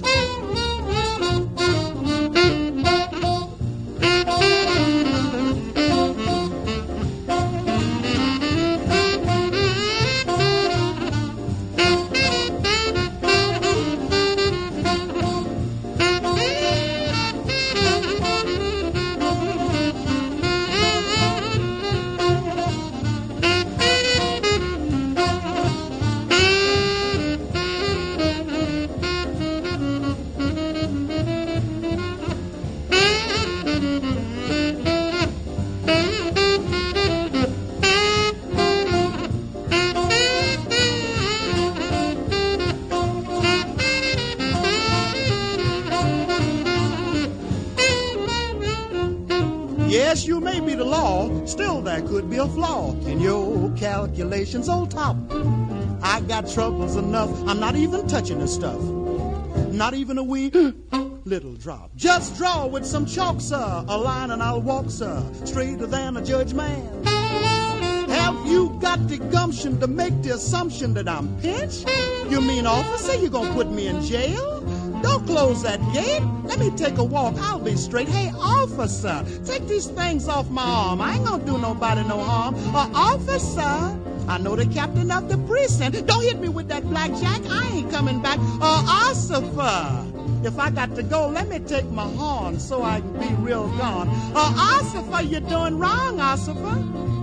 Yes, you may be the law, still there could be a flaw in your calculations. Old top, I got troubles enough. I'm not even touching the stuff. Not even a wee little drop. Just draw with some chalk, sir, a line and I'll walk, sir, straighter than a judge man. Have you got the gumption to make the assumption that I'm pinched? You mean, officer, you gonna put me in jail? Don't close that gate. Let me take a walk. I'll be straight. Hey, officer, take these things off my arm. I ain't gonna do nobody no harm. Uh, officer, I know the captain of the precinct. Don't hit me with that blackjack. I ain't coming back. Uh, Ossifer, if I got to go, let me take my horn so I can be real gone. Uh, Ossifer, you're doing wrong, Ossifer.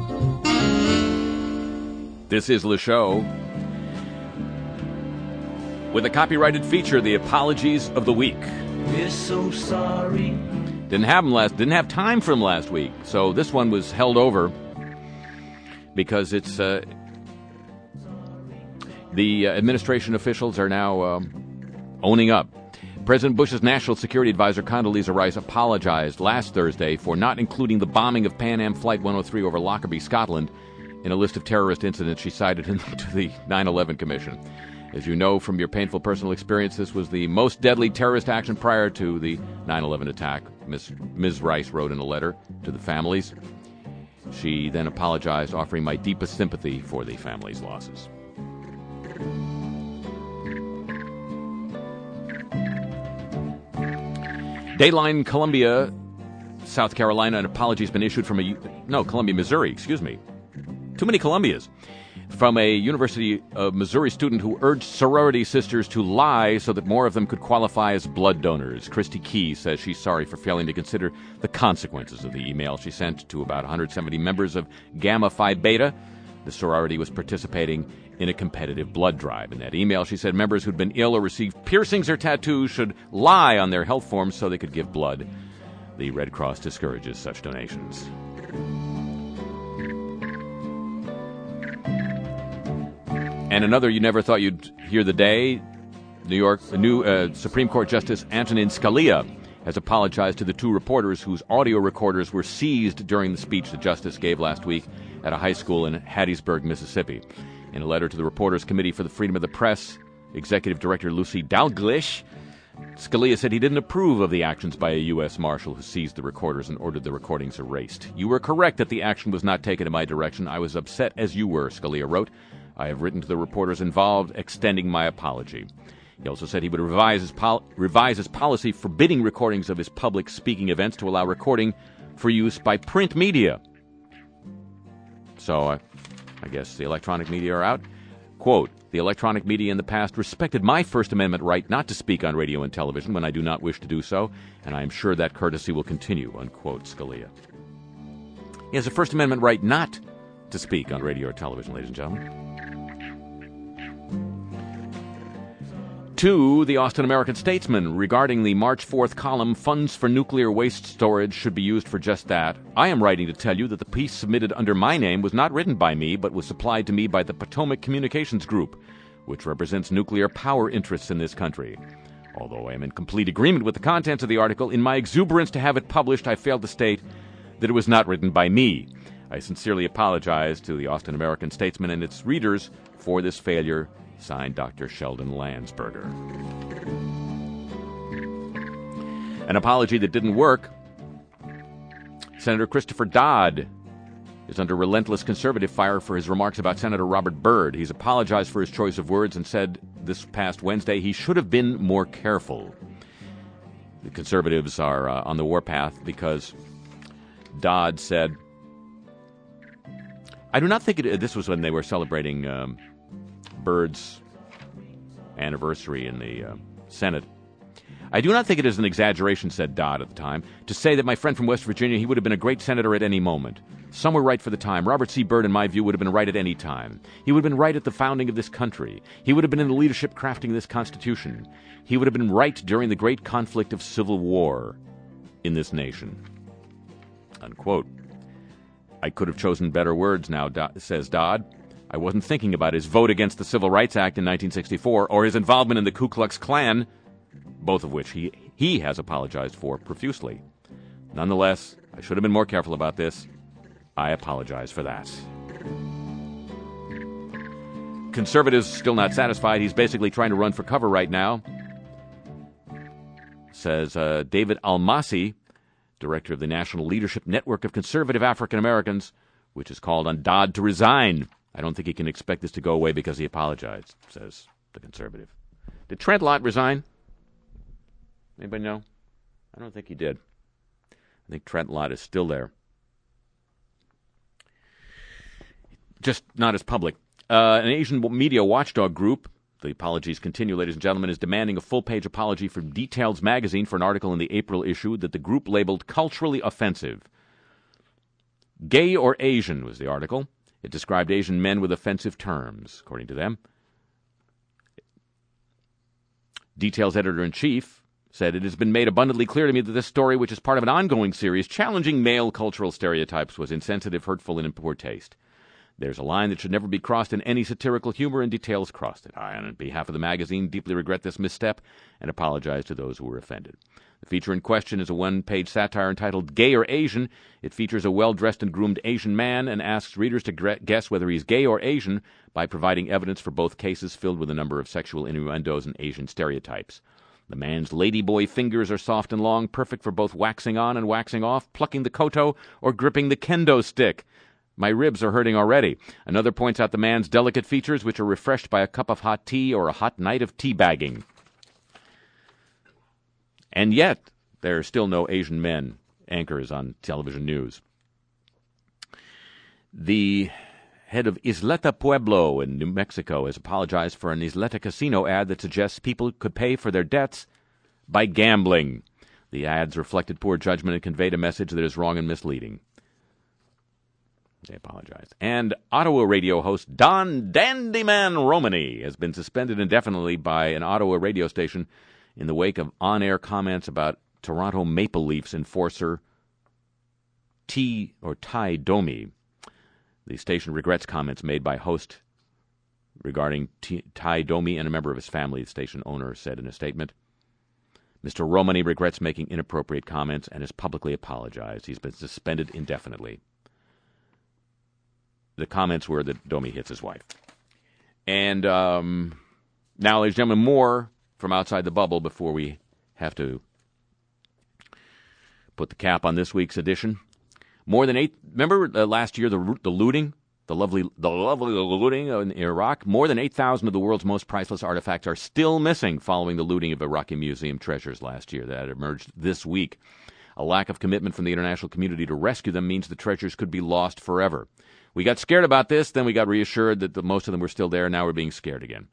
This is Le Show with a copyrighted feature, The Apologies of the Week. We're so sorry. Didn't have them last. Didn't have time for them last week, so this one was held over because it's uh, the uh, administration officials are now um, owning up. President Bush's National Security Advisor Condoleezza Rice apologized last Thursday for not including the bombing of Pan Am Flight one oh three over Lockerbie, Scotland, in a list of terrorist incidents she cited in, to the nine eleven Commission. As you know from your painful personal experience, this was the most deadly terrorist action prior to the nine eleven attack, Miz Miz Rice wrote in a letter to the families. She then apologized, offering my deepest sympathy for the family's losses. Dayline, Columbia, South Carolina, an apology has been issued from a... No, Columbia, Missouri, excuse me. Too many Columbias. From a University of Missouri student who urged sorority sisters to lie so that more of them could qualify as blood donors. Christy Key says she's sorry for failing to consider the consequences of the email she sent to about one hundred seventy members of Gamma Phi Beta. The sorority was participating in a competitive blood drive. In that email, she said members who'd been ill or received piercings or tattoos should lie on their health forms so they could give blood. The Red Cross discourages such donations. And another you never thought you'd hear the day, New York, the new uh, Supreme Court Justice Antonin Scalia has apologized to the two reporters whose audio recorders were seized during the speech the justice gave last week at a high school in Hattiesburg, Mississippi. In a letter to the Reporters Committee for the Freedom of the Press, Executive Director Lucy Dalglish, Scalia said he didn't approve of the actions by a U S Marshal who seized the recorders and ordered the recordings erased. You were correct that the action was not taken in my direction. I was upset as you were, Scalia wrote. I have written to the reporters involved, extending my apology. He also said he would revise his, pol- revise his policy forbidding recordings of his public speaking events to allow recording for use by print media. So, uh, I guess the electronic media are out. Quote, the electronic media in the past respected my First Amendment right not to speak on radio and television when I do not wish to do so, and I am sure that courtesy will continue, unquote, Scalia. He has a First Amendment right not to speak on radio or television, ladies and gentlemen. To the Austin American-Statesman regarding the March fourth column, funds for nuclear waste storage should be used for just that. I am writing to tell you that the piece submitted under my name was not written by me, but was supplied to me by the Potomac Communications Group, which represents nuclear power interests in this country. Although I am in complete agreement with the contents of the article, in my exuberance to have it published, I failed to state that it was not written by me. I sincerely apologize to the Austin American-Statesman and its readers for this failure. Signed, Doctor Sheldon Landsberger. An apology that didn't work. Senator Christopher Dodd is under relentless conservative fire for his remarks about Senator Robert Byrd. He's apologized for his choice of words and said this past Wednesday he should have been more careful. The conservatives are uh, on the warpath because Dodd said, I do not think it, this was when they were celebrating um, Byrd's anniversary in the uh, Senate. I do not think it is an exaggeration, said Dodd at the time, to say that my friend from West Virginia, he would have been a great senator at any moment. Some were right for the time. Robert C. Byrd, in my view, would have been right at any time. He would have been right at the founding of this country. He would have been in the leadership crafting this Constitution. He would have been right during the great conflict of civil war in this nation. Unquote. I could have chosen better words now, Do- says Dodd. I wasn't thinking about his vote against the Civil Rights Act in nineteen sixty-four or his involvement in the Ku Klux Klan, both of which he, he has apologized for profusely. Nonetheless, I should have been more careful about this. I apologize for that. Conservatives still not satisfied. He's basically trying to run for cover right now. says uh, David Almasi, director of the National Leadership Network of Conservative African Americans, which has called on Dodd to resign. I don't think he can expect this to go away because he apologized, says the conservative. Did Trent Lott resign? Anybody know? I don't think he did. I think Trent Lott is still there. Just not as public. Uh, an Asian media watchdog group, the apologies continue, ladies and gentlemen, is demanding a full-page apology from Details magazine for an article in the April issue that the group labeled culturally offensive. Gay or Asian was the article. It described Asian men with offensive terms, according to them. Details editor-in-chief said, "It has been made abundantly clear to me that this story, which is part of an ongoing series challenging male cultural stereotypes, was insensitive, hurtful, and in poor taste. There's a line that should never be crossed in any satirical humor, and Details crossed it. I, on behalf of the magazine, deeply regret this misstep and apologize to those who were offended." The feature in question is a one-page satire entitled Gay or Asian. It features a well-dressed and groomed Asian man and asks readers to guess whether he's gay or Asian by providing evidence for both cases filled with a number of sexual innuendos and Asian stereotypes. The man's ladyboy fingers are soft and long, perfect for both waxing on and waxing off, plucking the koto, or gripping the kendo stick. My ribs are hurting already. Another points out the man's delicate features, which are refreshed by a cup of hot tea or a hot night of teabagging. And yet, there are still no Asian men anchors on television news. The head of Isleta Pueblo in New Mexico has apologized for an Isleta casino ad that suggests people could pay for their debts by gambling. The ads reflected poor judgment and conveyed a message that is wrong and misleading. They apologize. And Ottawa radio host Don Dandyman Romani has been suspended indefinitely by an Ottawa radio station in the wake of on-air comments about Toronto Maple Leafs enforcer T or Ty Domi. The station regrets comments made by host regarding T- Ty Domi and a member of his family, the station owner said in a statement. Mister Romani regrets making inappropriate comments and has publicly apologized. He's been suspended indefinitely. The comments were that Domi hits his wife. And um, now, ladies and gentlemen, more from outside the bubble before we have to put the cap on this week's edition. More than eight. Remember uh, last year the the looting, the lovely the lovely looting in Iraq. More than eight thousand of the world's most priceless artifacts are still missing following the looting of Iraqi museum treasures last year. That emerged this week. A lack of commitment from the international community to rescue them means the treasures could be lost forever. We got scared about this, then we got reassured that the, most of them were still there. Now we're being scared again.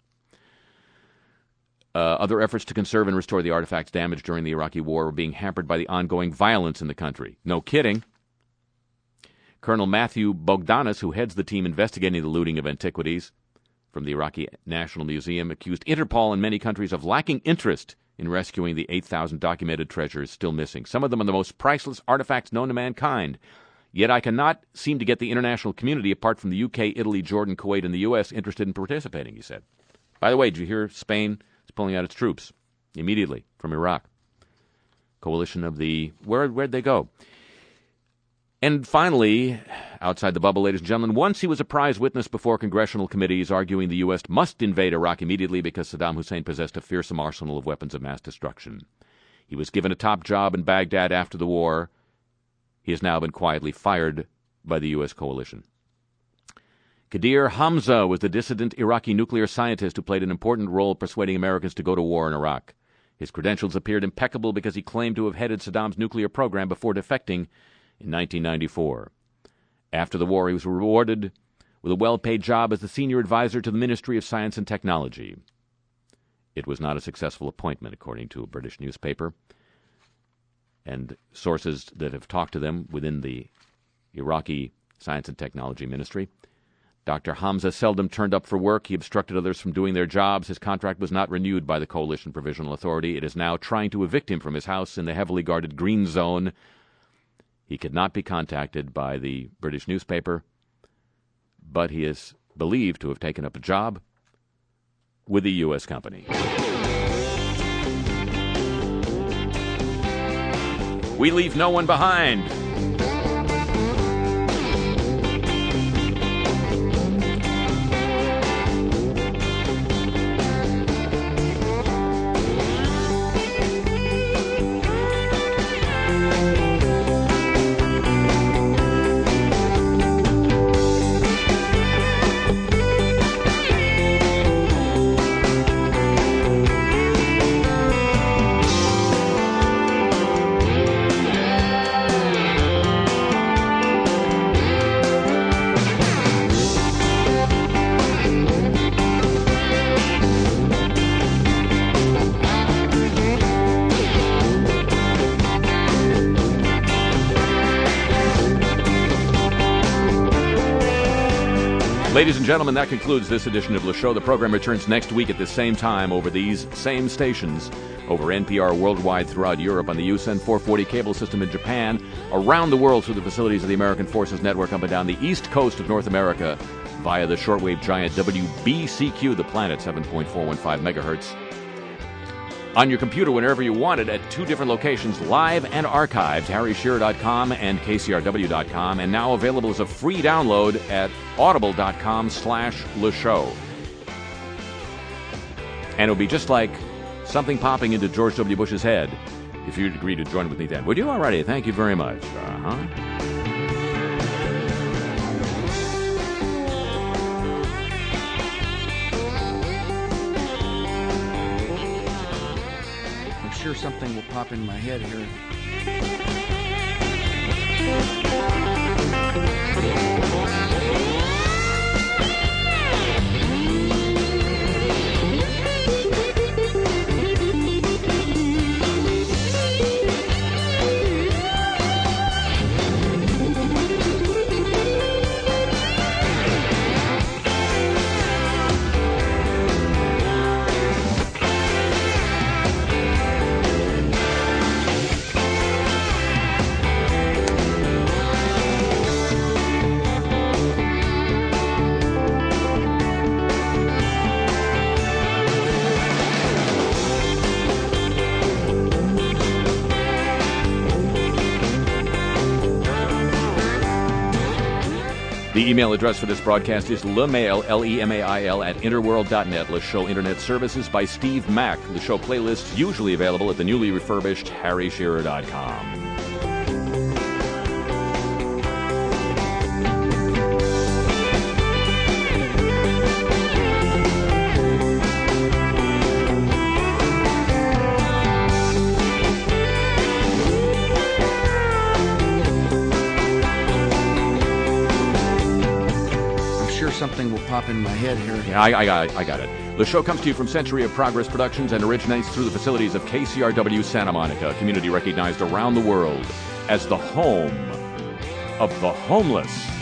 Uh, other efforts to conserve and restore the artifacts damaged during the Iraqi war were being hampered by the ongoing violence in the country. No kidding. Colonel Matthew Bogdanis, who heads the team investigating the looting of antiquities from the Iraqi National Museum, accused Interpol and many countries of lacking interest in rescuing the eight thousand documented treasures still missing. Some of them are the most priceless artifacts known to mankind. Yet I cannot seem to get the international community, apart from the U K, Italy, Jordan, Kuwait, and the U S, interested in participating, he said. By the way, did you hear Spain is pulling out its troops immediately from Iraq? Coalition of the... Where, where'd they go? And finally, outside the bubble, ladies and gentlemen, once he was a prize witness before congressional committees arguing the U S must invade Iraq immediately because Saddam Hussein possessed a fearsome arsenal of weapons of mass destruction. He was given a top job in Baghdad after the war. He has now been quietly fired by the U S coalition. Qadir Hamza was the dissident Iraqi nuclear scientist who played an important role persuading Americans to go to war in Iraq. His credentials appeared impeccable because he claimed to have headed Saddam's nuclear program before defecting in nineteen ninety-four. After the war, he was rewarded with a well-paid job as the senior advisor to the Ministry of Science and Technology. It was not a successful appointment, according to a British newspaper. And sources that have talked to them within the Iraqi Science and Technology Ministry. Doctor Hamza seldom turned up for work. He obstructed others from doing their jobs. His contract was not renewed by the Coalition Provisional Authority. It is now trying to evict him from his house in the heavily guarded Green Zone. He could not be contacted by the British newspaper, but he is believed to have taken up a job with a U S company. We leave no one behind. Ladies and gentlemen, that concludes this edition of Le Show. The program returns next week at the same time over these same stations, over N P R worldwide throughout Europe, on the U S N four forty cable system in Japan, around the world through the facilities of the American Forces Network up and down the east coast of North America via the shortwave giant W B C Q, the planet, seven point four one five megahertz. On your computer whenever you want it at two different locations, live and archived, harry shearer dot com and k c r w dot com, and now available as a free download at audible dot com slash Le Show. And it'll be just like something popping into George W. Bush's head if you'd agree to join with me then. Would you? Alrighty, thank you very much. Uh-huh. Sure, something will pop in my head here. The email address for this broadcast is lemail, L E M A I L, at interworld dot net. Le Show Internet Services by Steve Mack. The show playlists usually available at the newly refurbished harry shearer dot com. Something will pop in my head here. Yeah, I, I got it. I got it. The show comes to you from Century of Progress Productions and originates through the facilities of K C R W Santa Monica, a community recognized around the world as the home of the homeless.